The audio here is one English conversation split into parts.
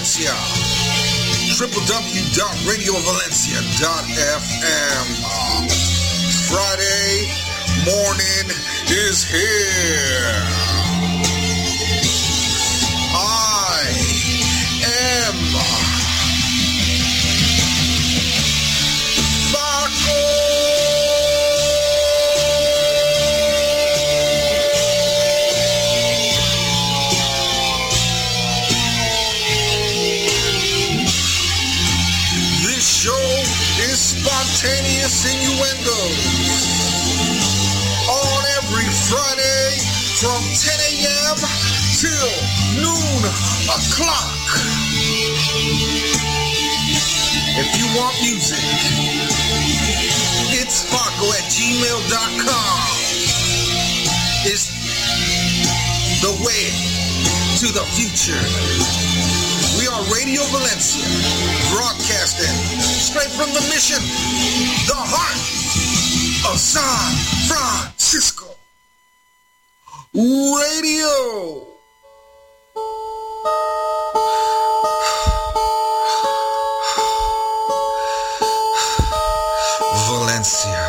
Valencia. www.radiovalencia.fm. Friday morning is here. I am Paco. This show is spontaneous innuendos on every Friday from 10 a.m. till noon o'clock. If you want music, it's Paco@gmail.com. It's the way to the future. We are Radio Valencia, broadcasting straight from the mission, the heart of San Francisco Radio. Valencia.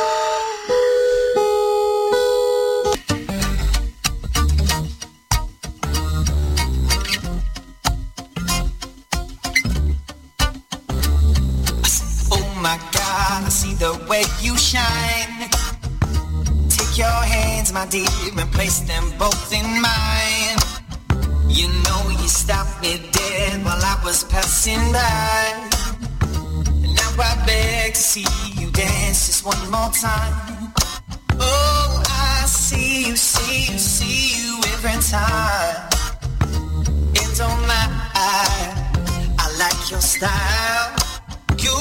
Oh my God, I see the way you shine. Take your hands, my dear, and place them both in mine. You know you stopped me dead while I was passing by. Now I beg to see you dance just one more time. Oh, I see you every time. And oh my, I like your style. You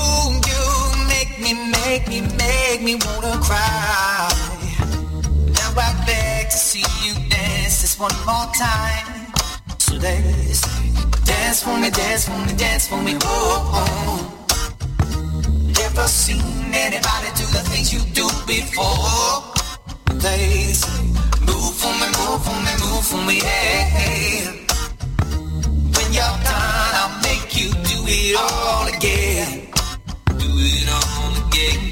make me wanna cry. Now I beg to see you dance just one more time. So they say, dance for me, dance for me, dance for me, oh. Never seen anybody do the things you do before. They say, move for me, move for me, move for me, yeah. When you're done, I'll make you do it all again. Do it all again.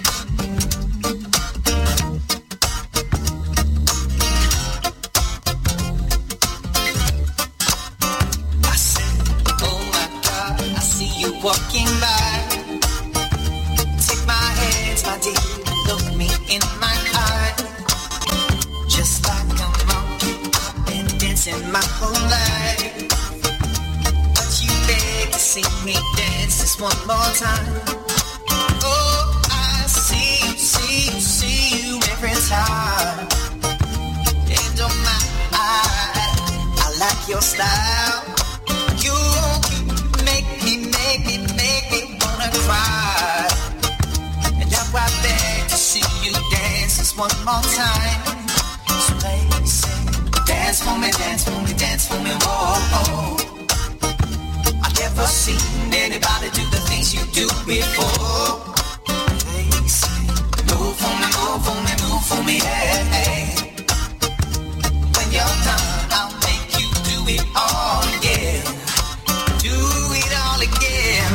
I said, oh my God, I see you walking by. Take my hands, my dear, and look me in my eyes. Just like a monkey, I've been dancing my whole life. But you beg to see me dance just one more time. Oh, I see you every time. And oh my, I like your style. You make me wanna cry. And now I beg to see you dance just one more time. So they say, dance for me, dance for me, dance for me, whoa. I've never seen anybody do the things you do before. They say, move for me, move for me, move for me, hey. When you're done, I'll make you do it all again. Do it all again.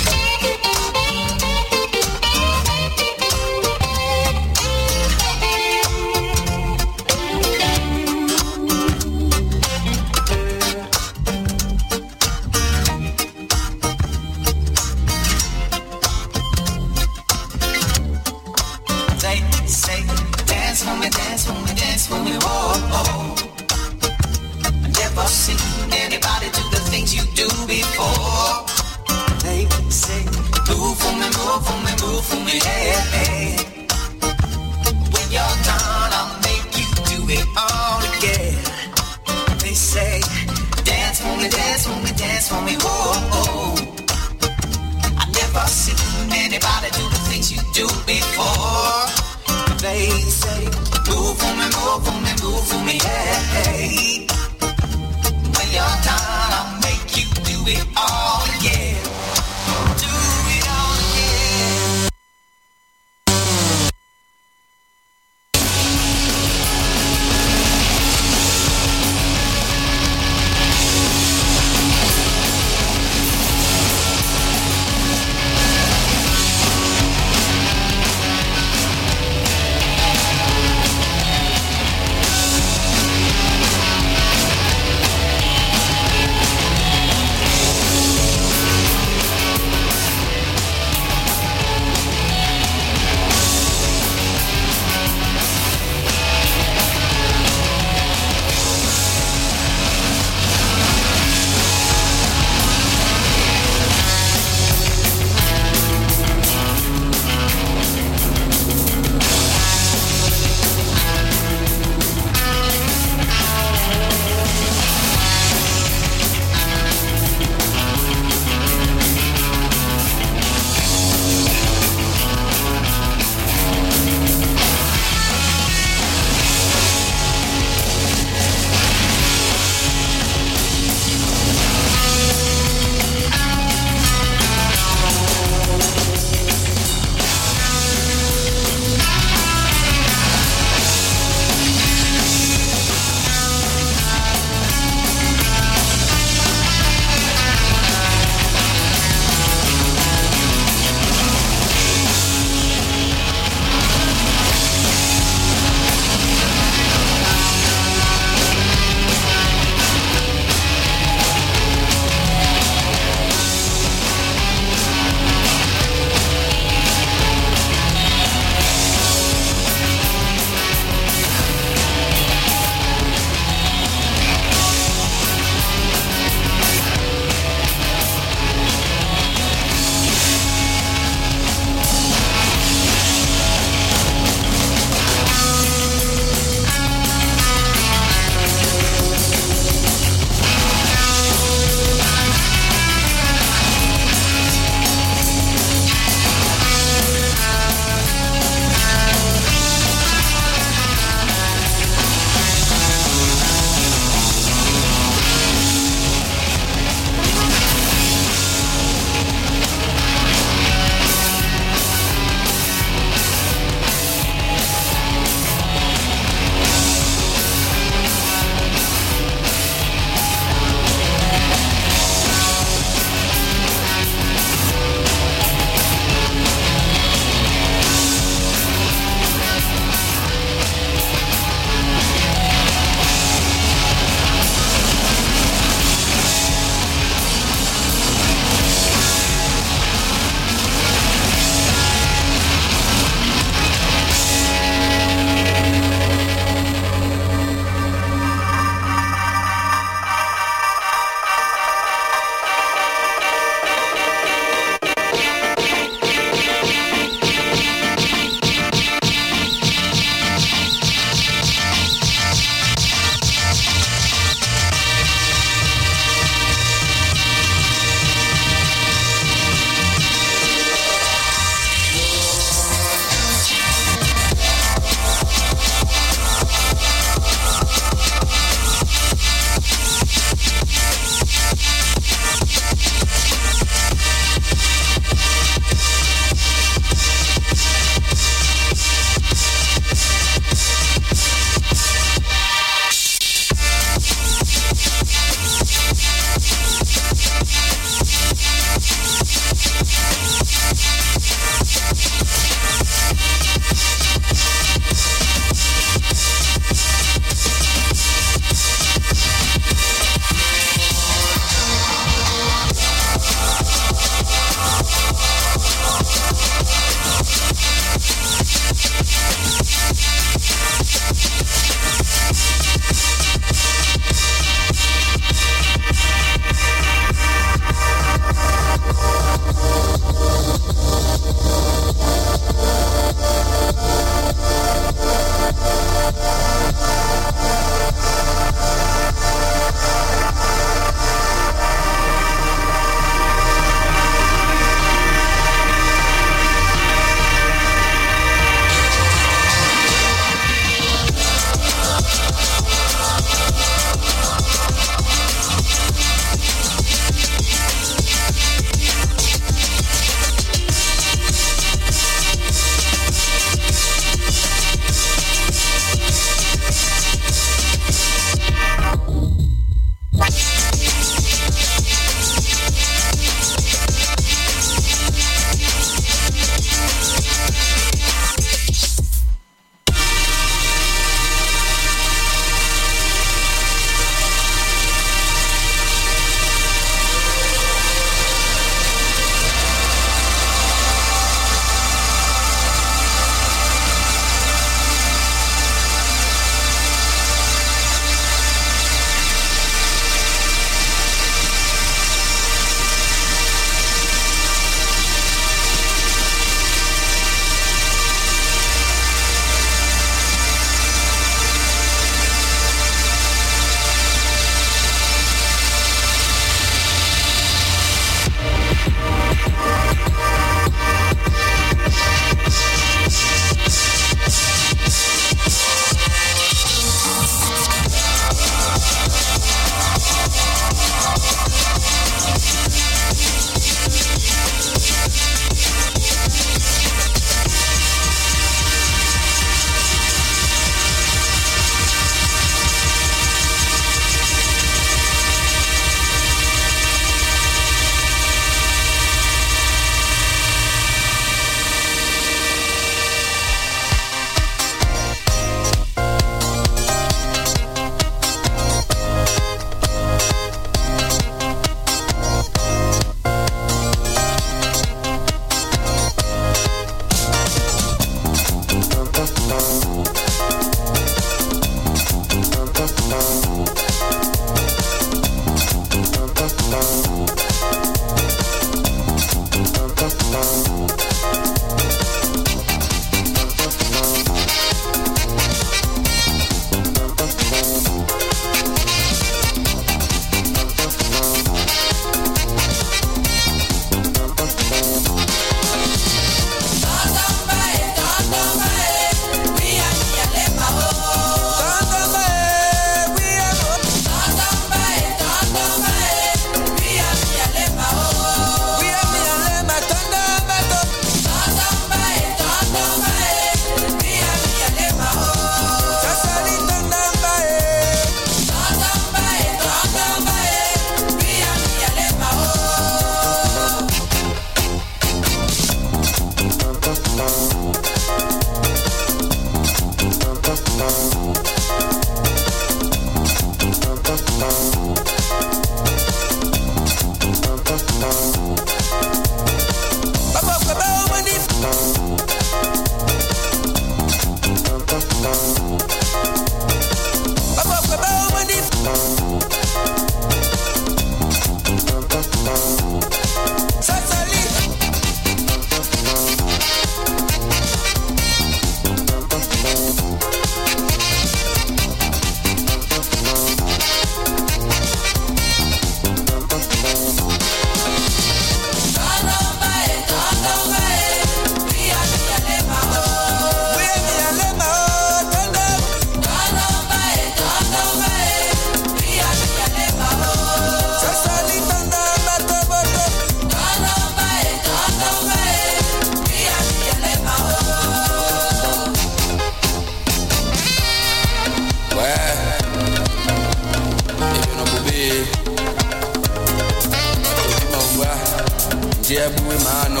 Ujia buwe mano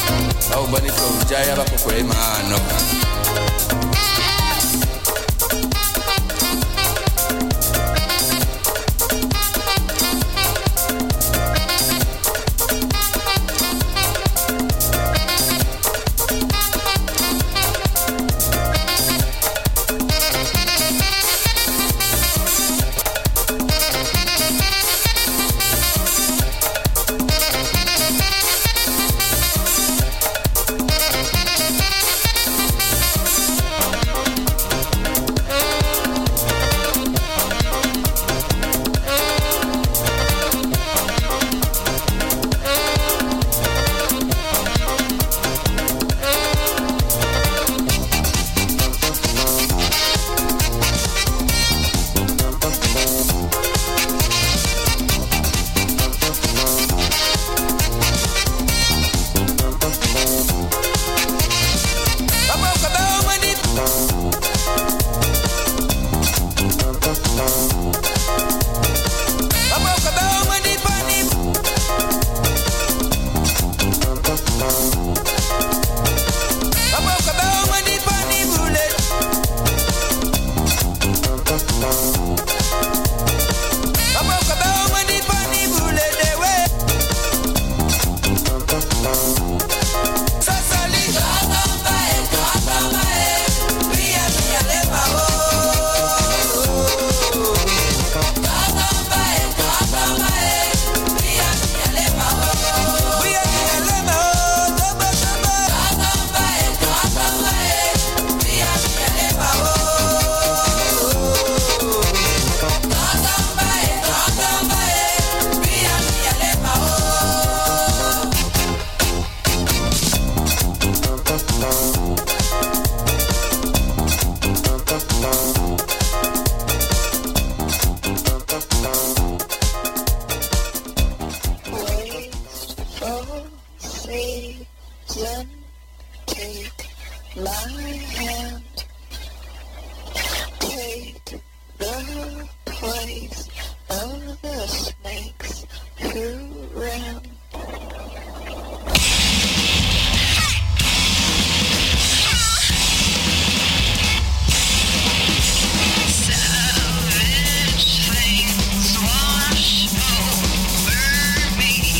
au banito ujaya bako kwe mano.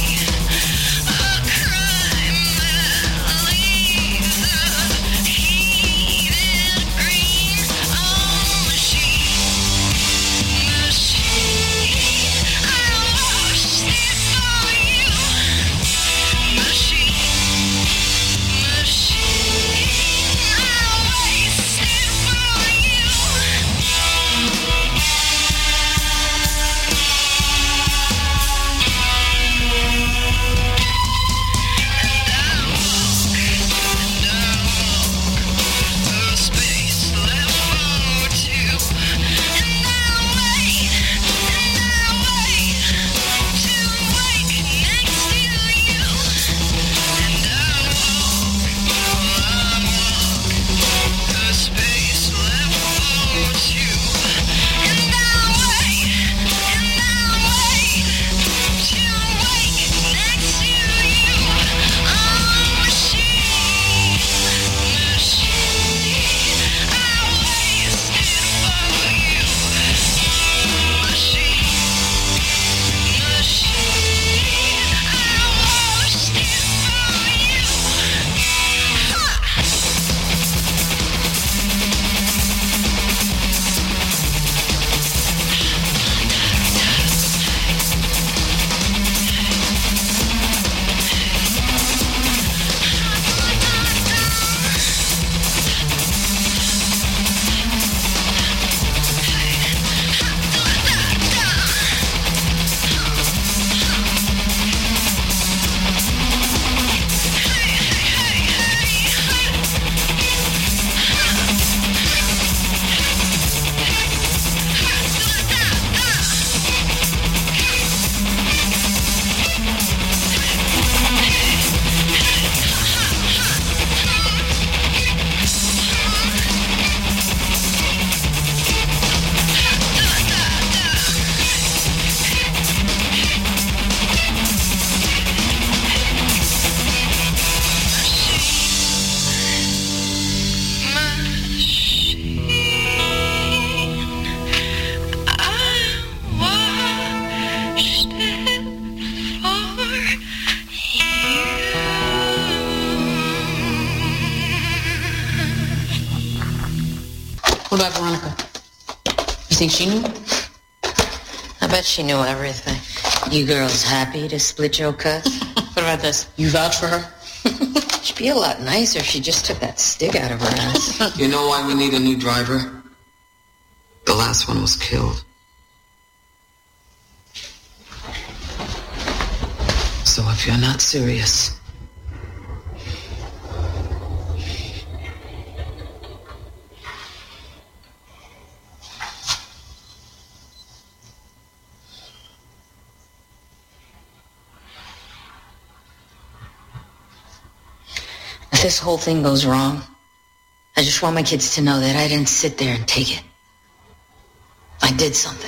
He What about Veronica? You think she knew? I bet she knew everything. You girls happy to split your cut? What about this? You vouch for her? She'd be a lot nicer if she just took that stick out of her ass. You know why we need a new driver? The last one was killed. So if you're not serious... If this whole thing goes wrong, I just want my kids to know that I didn't sit there and take it. I did something.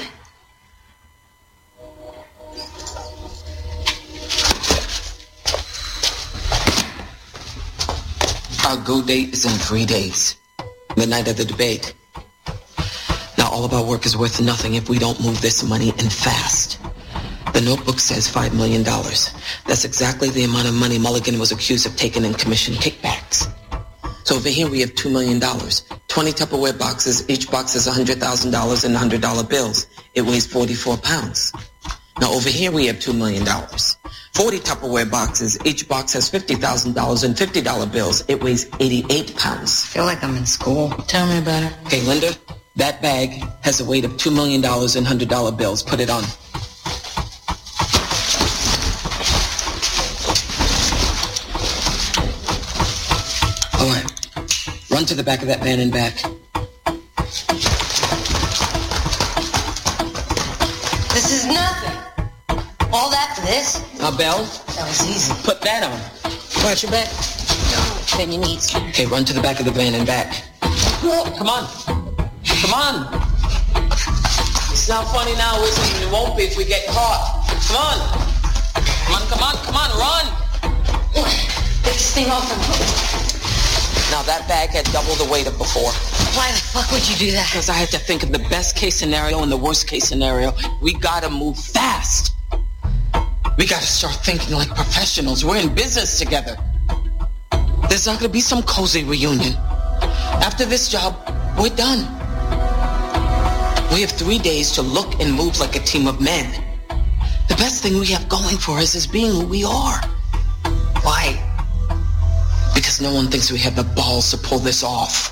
Our go date is in 3 days. The night of the debate. Now all of our work is worth nothing if we don't move this money and fast. The notebook says $5 million. That's exactly the amount of money Mulligan was accused of taking in commission kickbacks. So over here we have $2 million. 20 Tupperware boxes, each box is $100,000 in $100 bills. It weighs 44 pounds. Now over here we have $2 million. 40 Tupperware boxes, each box has $50,000 in $50 bills. It weighs 88 pounds. I feel like I'm in school. Tell me about it. Okay, Linda, that bag has a weight of $2 million in $100 bills. Put it on. All right. Run to the back of that van and back. This is nothing. All that for this? Now, Belle, That was easy. put that on. Watch your back. Then you need some. Okay, run to the back of the van and back. Come on. Come on. It's not funny now, is it? It won't be if we get caught. Come on. Come on, come on, come on, run. Get this thing off the hook. Now, that bag had double the weight of before. Why the fuck would you do that? Because I had to think of the best case scenario and the worst case scenario. We gotta move fast. We gotta start thinking like professionals. We're in business together. There's not gonna be some cozy reunion. After this job, we're done. We have 3 days to look and move like a team of men. The best thing we have going for us is being who we are. Why? Because no one thinks we have the balls to pull this off.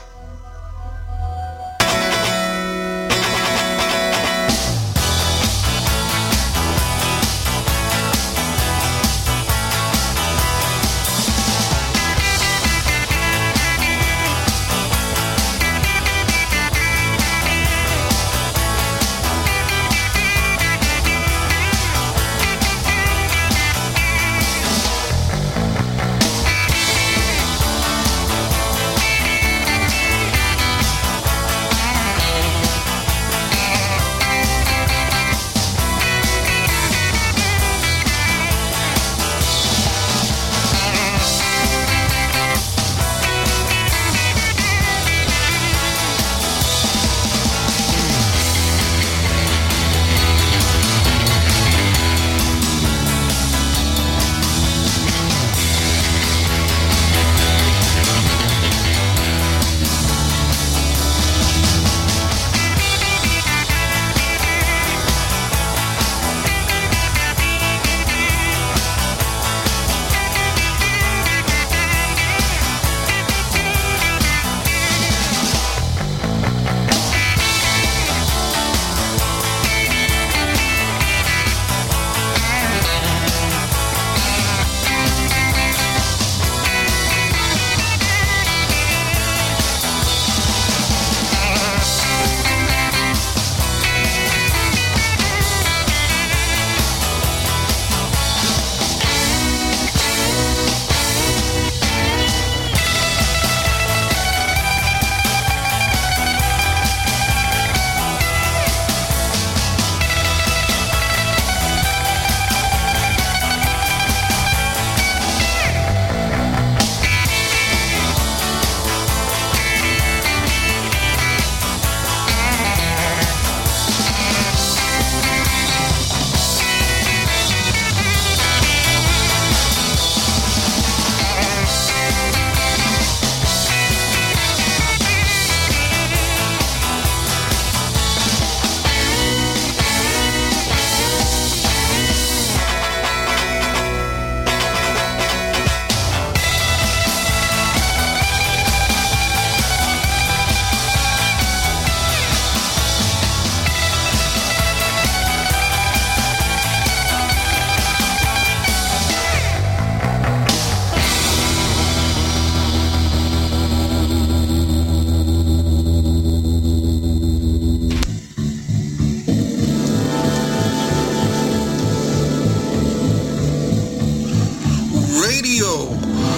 Radio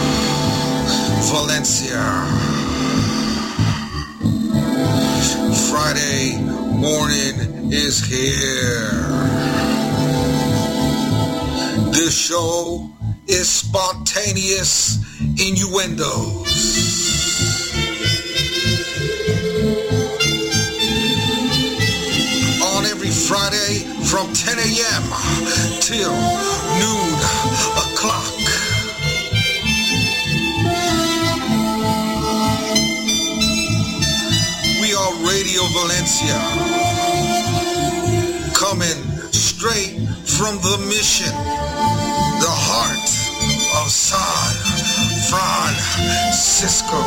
Valencia. Friday morning is here. This show is spontaneous innuendos. On every Friday from 10 a.m. till noon o'clock. We are Radio Valencia, coming straight from the mission, the heart of San Francisco.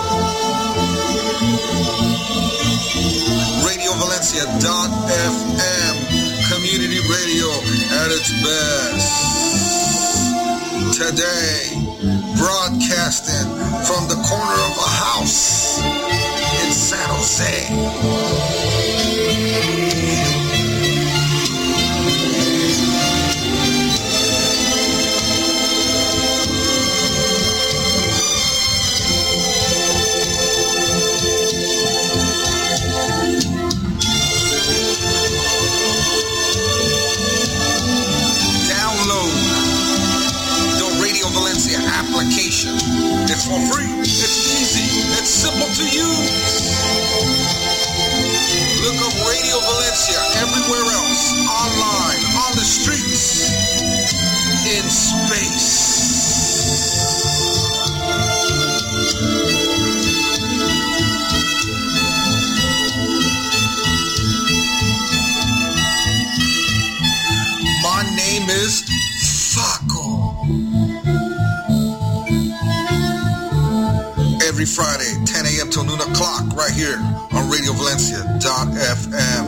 RadioValencia.fm, community radio at its best. Today, broadcasting from the corner of a house in San Jose. Application. It's for free. It's easy. It's simple to use. Look up Radio Valencia everywhere else. Online, on the streets, in space. My name is Faco. Every Friday, 10 a.m. till noon o'clock, right here on RadioValencia.fm.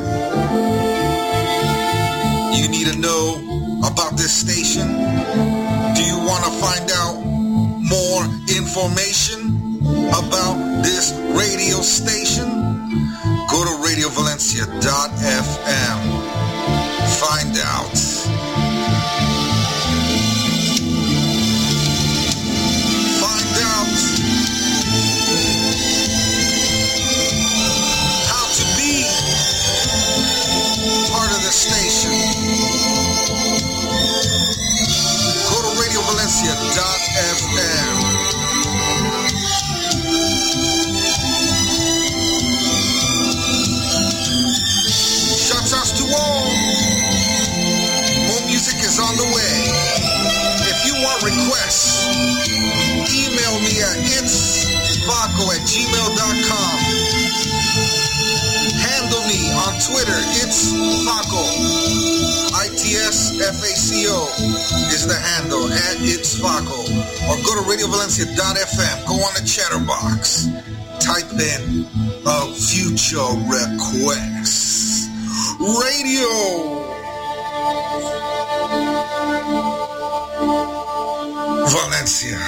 You need to know about this station? Do you want to find out more information about this radio station? Go to RadioValencia.fm. Find out. Station. Go to RadioValencia.fm. Shouts out to all. More music is on the way. If you want requests, email me at itsfaco@gmail.com. Handle me on Twitter, it's Faco. ITSFACO is the handle, at it's Faco. Or go to RadioValencia.fm, go on the chatterbox, type in a future request. Radio Valencia.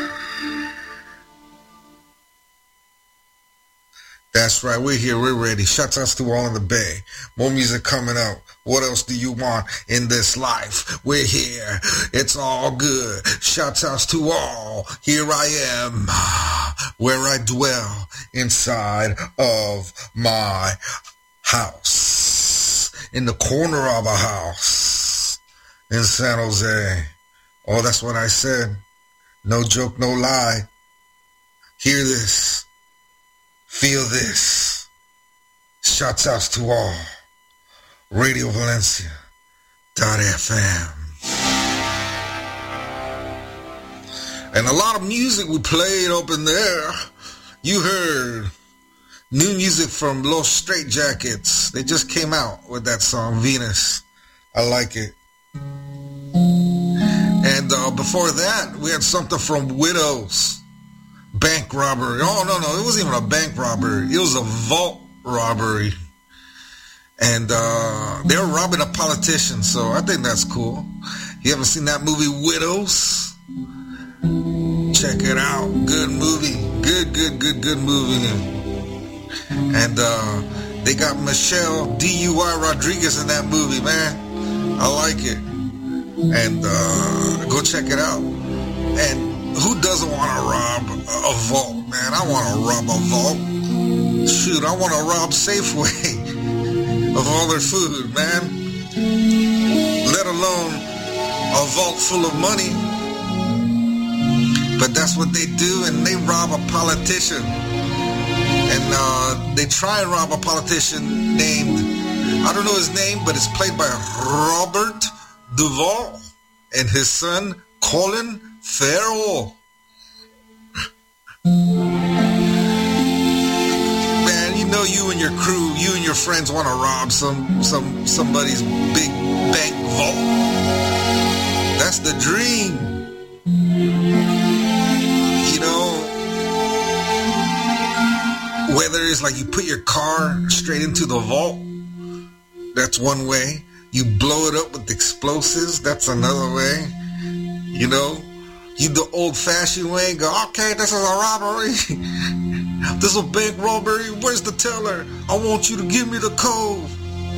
That's right, we're here, we're ready. Shouts out to all in the Bay. More music coming out. What else do you want in this life? We're here. It's all good. Shouts out to all. Here I am, where I dwell inside of my house. In the corner of a house in San Jose. Oh, that's what I said. No joke, no lie. Hear this. Feel this. Shouts out to all. RadioValencia.fm. And a lot of music we played up in there. You heard new music from Los Straight Jackets. They just came out with that song, Venus. I like it. And before that, we had something from Widows. Bank robbery. Oh, no, it wasn't even a bank robbery. It was a vault robbery. And they were robbing a politician, so I think that's cool. You haven't seen that movie, Widows? Check it out. Good movie. Good movie. And they got Michelle D.U.I. Rodriguez in that movie, man. I like it. And go check it out. And who doesn't want to rob a vault, man? I want to rob a vault. Shoot, I want to rob Safeway of all their food, man. Let alone a vault full of money. But that's what they do, and they rob a politician. And they try and rob a politician named, I don't know his name, but it's played by Robert Duvall and his son, Colin Farrell. Man, you know you and your crew, you and your friends want to rob somebody's big bank vault. That's the dream. You know, whether it's like you put your car straight into the vault, that's one way. You blow it up with explosives, that's another way. You know, you the old-fashioned way, go, okay, this is a robbery. This is a bank robbery. Where's the teller? I want you to give me the code.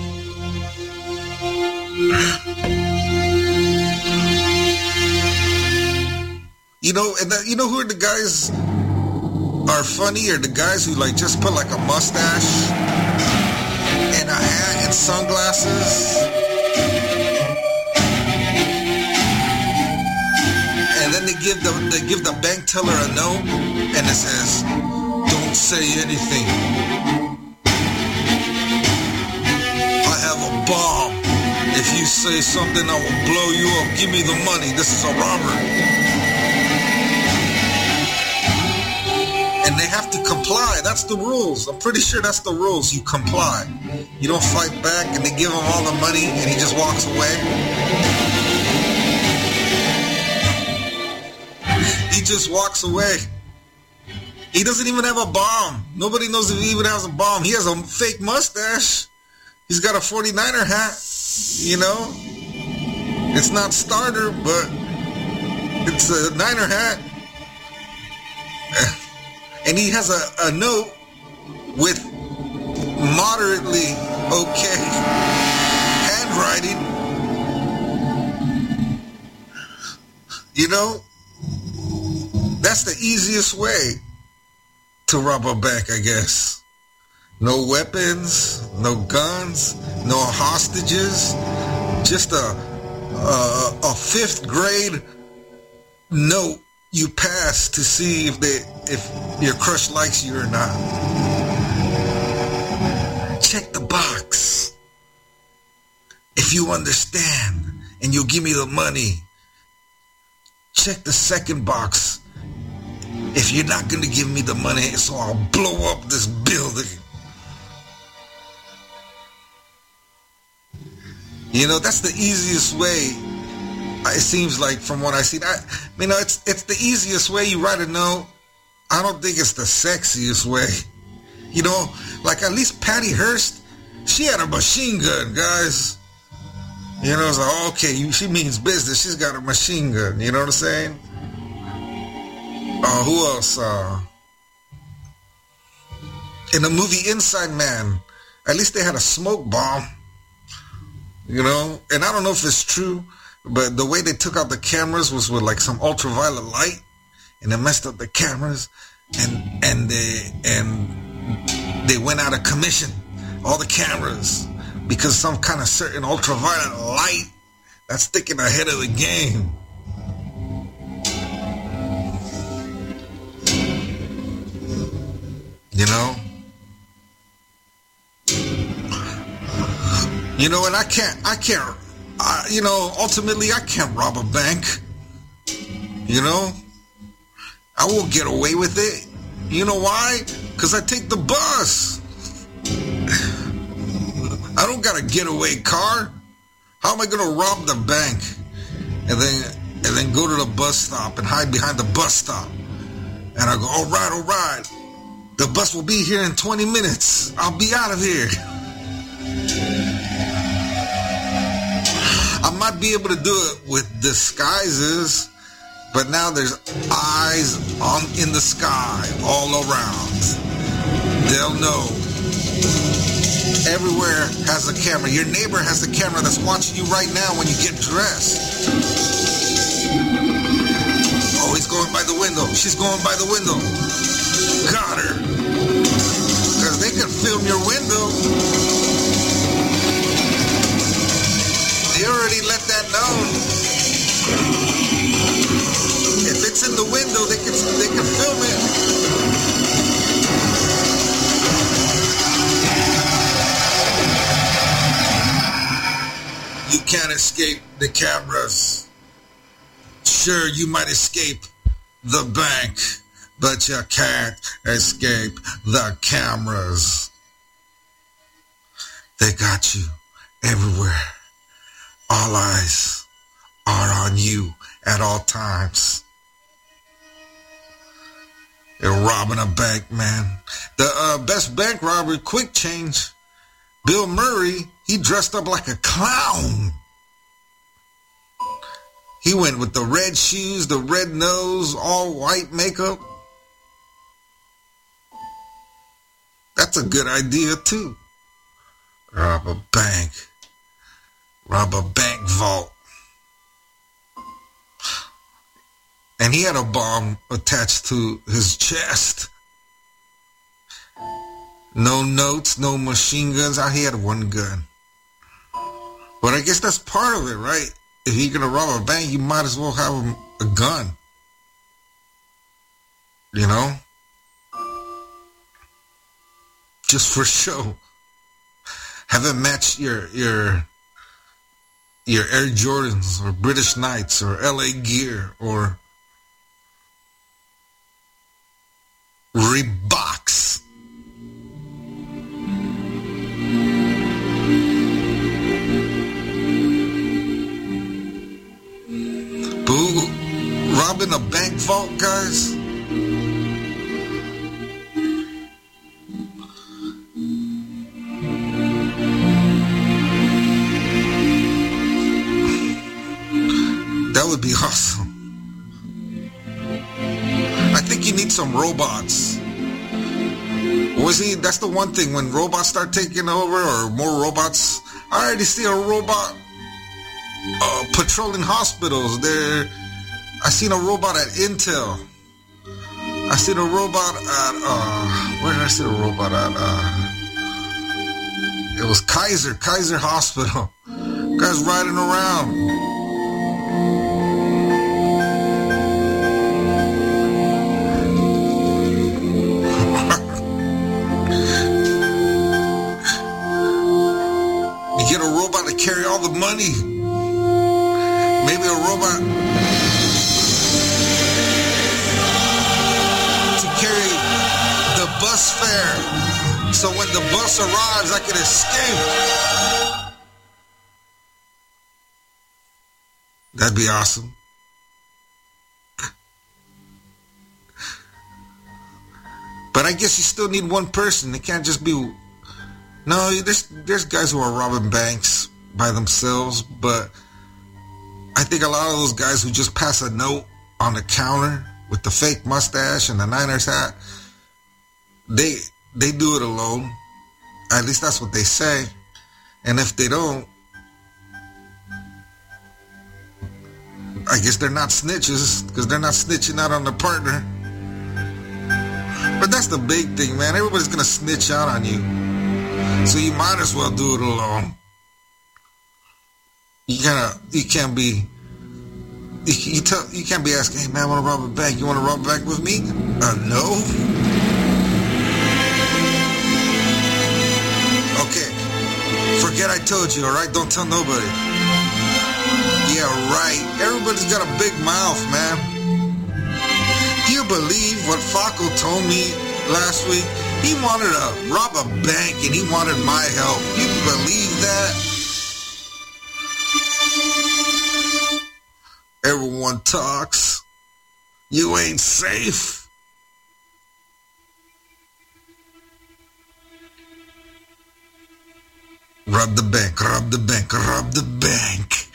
You know, and you know who are the guys are funny? Or the guys who like just put like a mustache and a hat and sunglasses, and then they give the bank teller a note, and it says, "Don't say anything. I have a bomb. If you say something, I will blow you up. Give me the money. This is a robbery." And they have to comply. That's the rules. I'm pretty sure that's the rules. You comply. You don't fight back, and they give him all the money, and he just walks away. He just walks away. He doesn't even have a bomb. Nobody knows if he even has a bomb. He has a fake mustache. He's got a 49er hat, you know. It's not starter, but it's a Niner hat. And he has a note with moderately okay handwriting. You know, that's the easiest way to rob a bank, I guess. No weapons, no guns, no hostages, just a fifth grade note you pass to see if your crush likes you or not. Check the box. If you understand and you'll give me the money. Check the second box. If you're not going to give me the money, so I'll blow up this building. You know, that's the easiest way. It seems like from what I see, you know, it's the easiest way. You write a note. I don't think it's the sexiest way. You know, like at least Patty Hearst, she had a machine gun, guys. You know, it's like, okay, she means business. She's got a machine gun. You know what I'm saying? Who else? In the movie Inside Man, at least they had a smoke bomb. You know, and I don't know if it's true, but the way they took out the cameras was with like some ultraviolet light, and it messed up the cameras, and they went out of commission, all the cameras, because some kind of certain ultraviolet light that's sticking ahead of the game. You know? You know, and I can't, you know, ultimately I can't rob a bank. You know? I won't get away with it. You know why? Because I take the bus. I don't got a getaway car. How am I going to rob the bank and then go to the bus stop and hide behind the bus stop? And I go, all right. The bus will be here in 20 minutes. I'll be out of here. I might be able to do it with disguises, but now there's eyes in the sky all around. They'll know. Everywhere has a camera. Your neighbor has a camera that's watching you right now when you get dressed. Oh, he's going by the she's going by the window. Got her. Because they can film your window. They already let that known. If it's in the window, they can film it. You can't escape the cameras. Sure, you might escape the bank, but you can't escape the cameras. They got you everywhere. All eyes are on you at all times. They're robbing a bank, man. The best bank robbery, quick change. Bill Murray, he dressed up like a clown. He went with the red shoes, the red nose, all white makeup. That's a good idea, too. Rob a bank. Rob a bank vault. And he had a bomb attached to his chest. No notes, no machine guns. He had one gun. But I guess that's part of it, right? If you're going to rob a bank, you might as well have a gun. You know? Just for show. Have it match your Air Jordans or British Knights or LA Gear or Reeboks. Boo, robbing a bank vault, guys? That would be awesome. I think you need some robots. That's the one thing, when robots start taking over or more robots, I already see a robot patrolling hospitals. I seen a robot at Intel. I seen a robot at, where did I see a robot at? It was Kaiser Hospital. Guys riding around. Get a robot to carry all the money. Maybe a robot to carry the bus fare. So when the bus arrives, I can escape. That'd be awesome. But I guess you still need one person. It can't just be... No, there's guys who are robbing banks by themselves, but I think a lot of those guys who just pass a note on the counter with the fake mustache and the Niners hat, they do it alone. At least that's what they say. And if they don't, I guess they're not snitches because they're not snitching out on their partner. But that's the big thing, man. Everybody's going to snitch out on you. So you might as well do it alone. You can't be asking, hey man, I want to rob a bank. You want to rob a bank with me? No. Okay. Forget I told you, alright? Don't tell nobody. Yeah, right. Everybody's got a big mouth, man. Do you believe what Faco told me last week? He wanted to rob a bank and he wanted my help. You believe that? Everyone talks. You ain't safe. Rob the bank, rob the bank, rob the bank.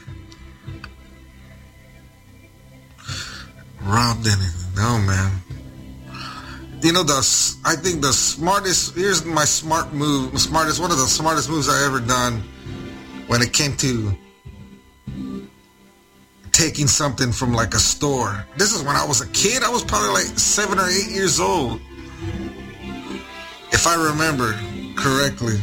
Robbed anything? No, man. You know, I think the smartest, here's my smart move, one of the smartest moves I ever done when it came to taking something from like a store. This is when I was a kid. I was probably like 7 or 8 years old, if I remember correctly.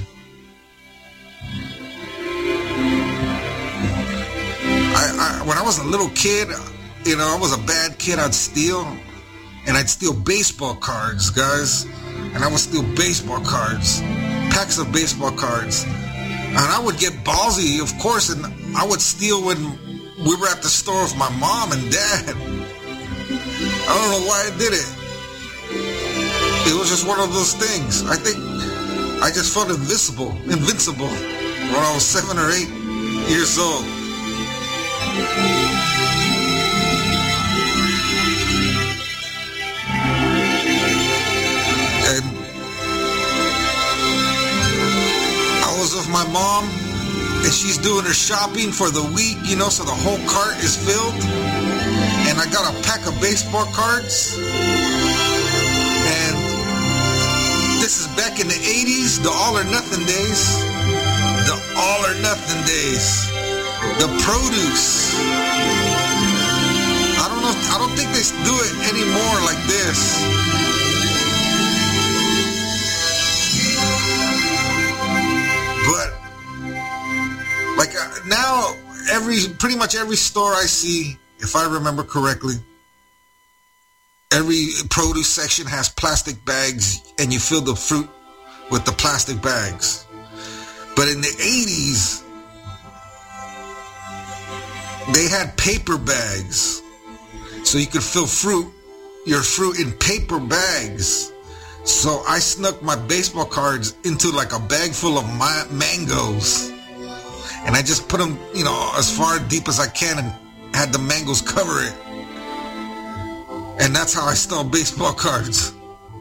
When I was a little kid, you know, I was a bad kid. I'd steal, and I'd steal baseball cards, guys. And I would steal baseball cards, packs of baseball cards. And I would get ballsy, of course, and I would steal when we were at the store with my mom and dad. I don't know why I did it. It was just one of those things. I think I just felt invincible when I was 7 or 8 years old. And I was with my mom, and she's doing her shopping for the week, you know, so the whole cart is filled. And I got a pack of baseball cards. And this is back in the 80s, the all or nothing days. The all or nothing days. The produce. I don't think they do it anymore like this. But like now, pretty much every store I see, if I remember correctly, every produce section has plastic bags, and you fill the fruit with the plastic bags. But in the 80s, they had paper bags, so you could fill your fruit in paper bags. So I snuck my baseball cards into like a bag full of mangoes, and I just put them, you know, as far deep as I can, and had the mangoes cover it. And that's how I stole baseball cards.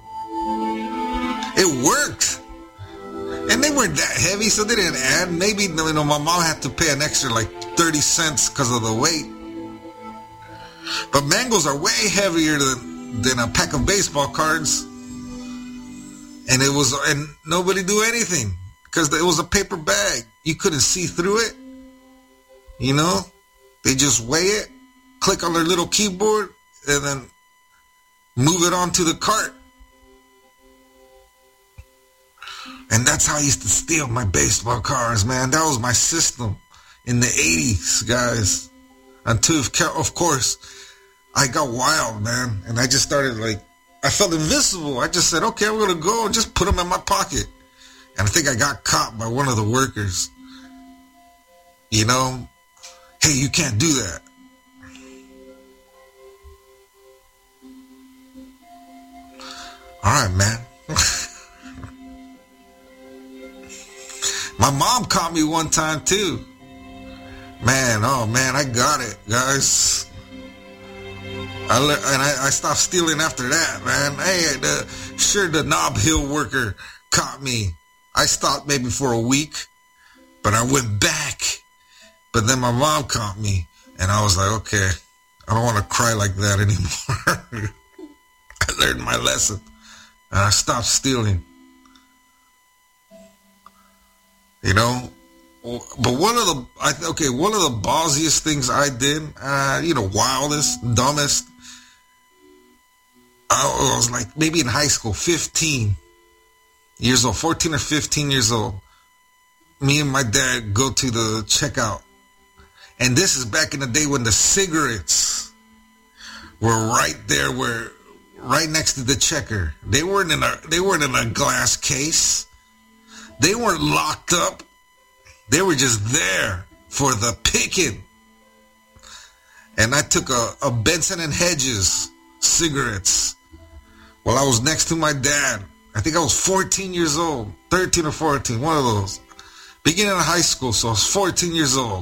It worked. And they weren't that heavy, so they didn't add. Maybe, you know, my mom had to pay an extra like 30 cents because of the weight. But mangoes are way heavier than a pack of baseball cards. And nobody do anything because it was a paper bag. You couldn't see through it. You know, they just weigh it, click on their little keyboard, and then move it onto the cart. And that's how I used to steal my baseball cards, man. That was my system in the 80s, guys. Until, of course, I got wild, man. And I just started I felt invincible. I just said, okay, I'm going to go and just put them in my pocket. And I think I got caught by one of the workers. You know, hey, you can't do that. All right, man. My mom caught me one time too. Man, oh man, I got it, guys. I stopped stealing after that, man. Hey, the Nob Hill worker caught me. I stopped maybe for a week, but I went back. But then my mom caught me, and I was like, okay, I don't want to cry like that anymore. I learned my lesson, and I stopped stealing. You know, but one of the ballsiest things I did, wildest, dumbest, I was like maybe in high school, 15 years old, 14 or 15 years old. Me and my dad go to the checkout. And this is back in the day when the cigarettes were right there, right next to the checker. They weren't in a glass case. They weren't locked up. They were just there for the picking. And I took a Benson & Hedges cigarettes while I was next to my dad. I think I was 14 years old, 13 or 14, one of those. Beginning of high school, so I was 14 years old.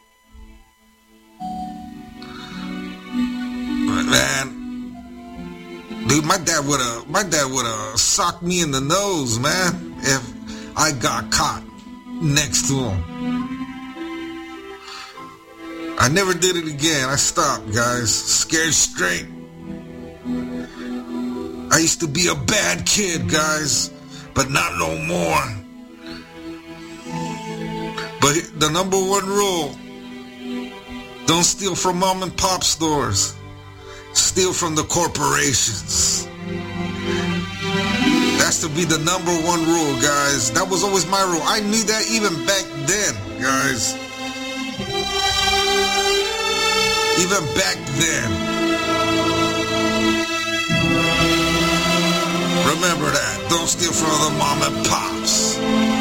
Man, dude, my dad would have socked me in the nose, man, if I got caught next to him. I never did it again. I stopped, guys. Scared straight. I used to be a bad kid, guys, but not no more. But the number one rule Don't steal from mom and pop stores. Steal from the corporations. That's to be the number one rule, guys. That was always my rule. I knew that even back then, guys. Even back then. Remember that. Don't steal from the mom and pops.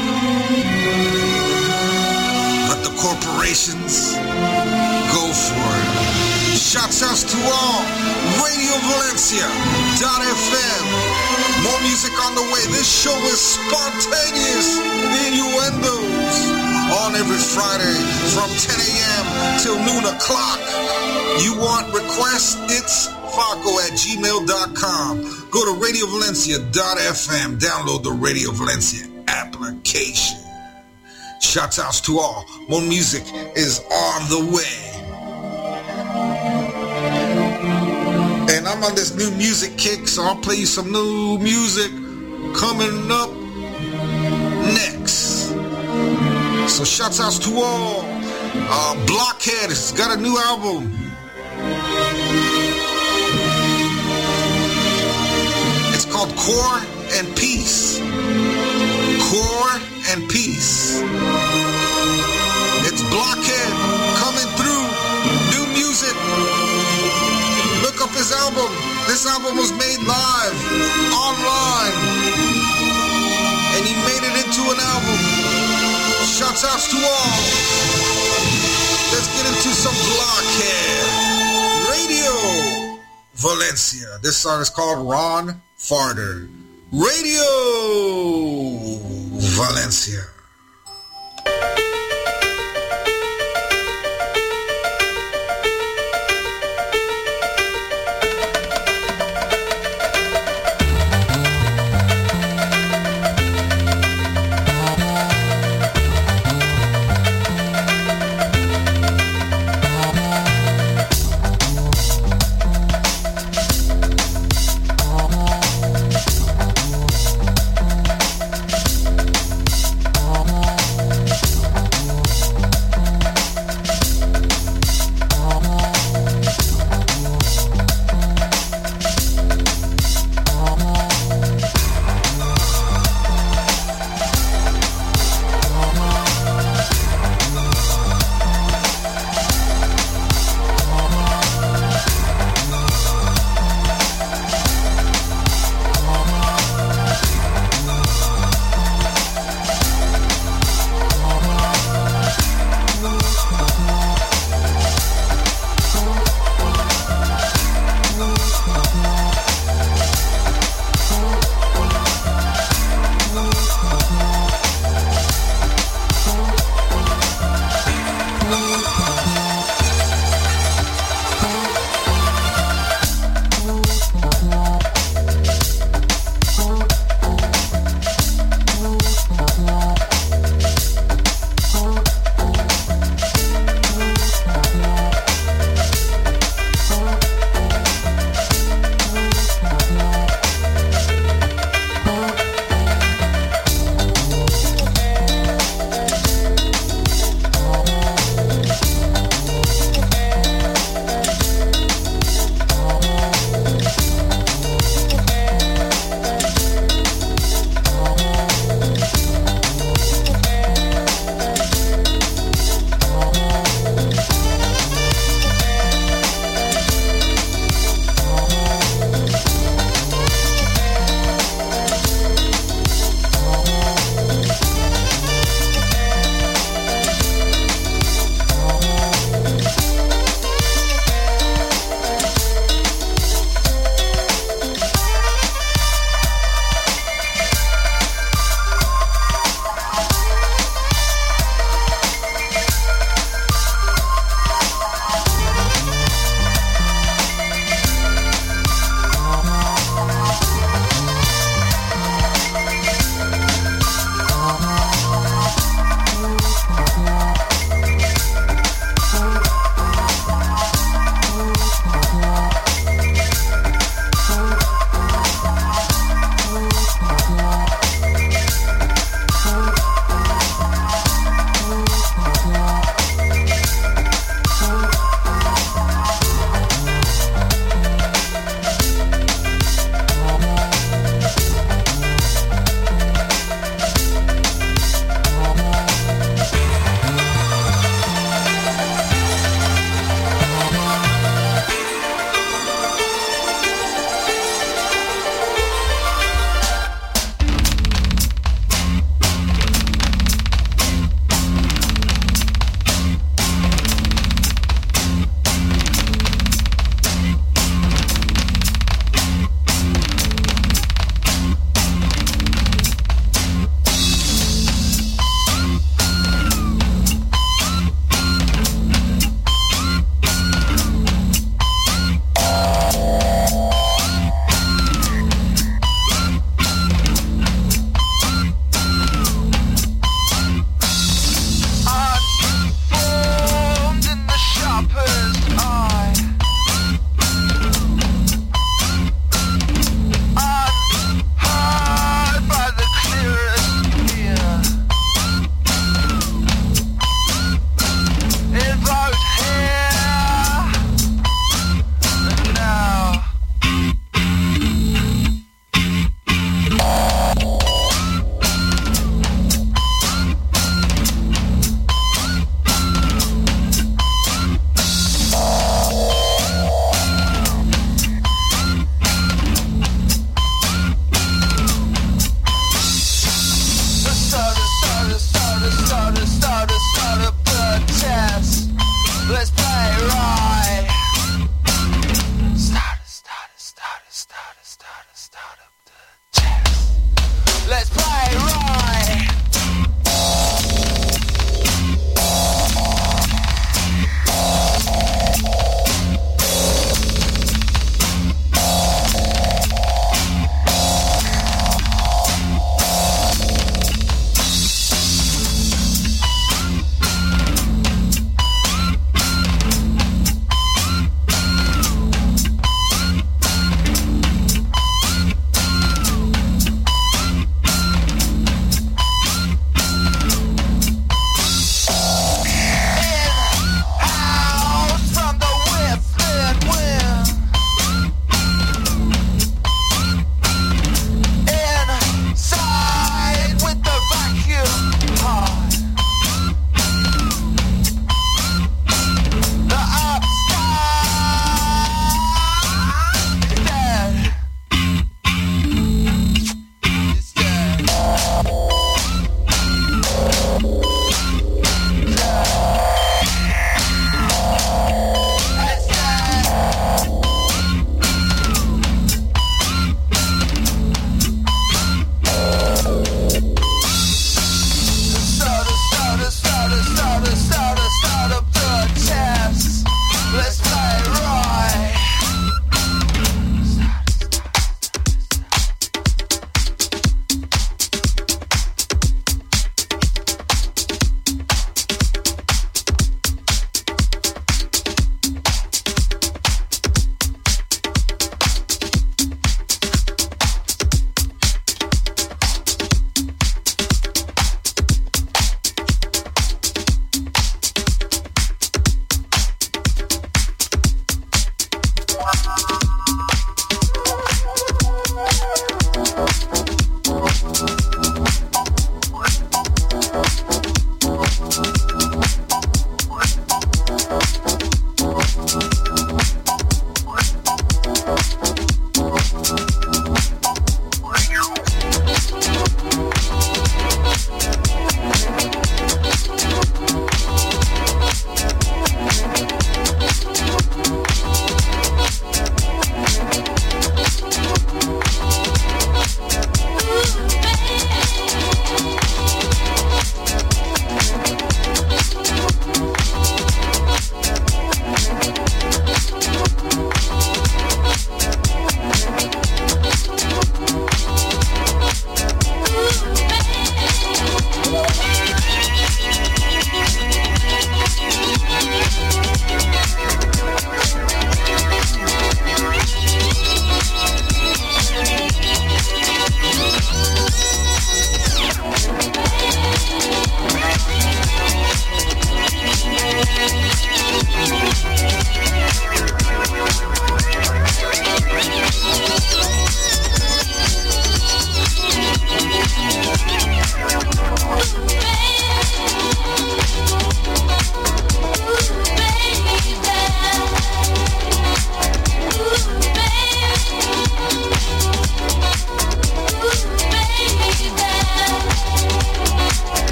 Let the corporations go for it. Shouts out to all. Radio Valencia.fm. More music on the way. This show is spontaneous innuendos. On every Friday from 10 a.m. till noon o'clock. You want requests? It's faco@gmail.com. Go to radiovalencia.fm. Download the Radio Valencia application. Shouts out to all. More music is on the way. And I'm on this new music kick, so I'll play you some new music coming up next. So shouts out to all. Blockhead has got a new album. It's called Core and Peace. Core and Peace. It's Blockhead coming through. New music. Look up his album. This album was made live, online. And he made it into an album. Shouts out to all. Let's get into some Blockhead. Radio Valencia. This song is called Ron Farter. Radio Valencia. Start up the jazz. Let's play.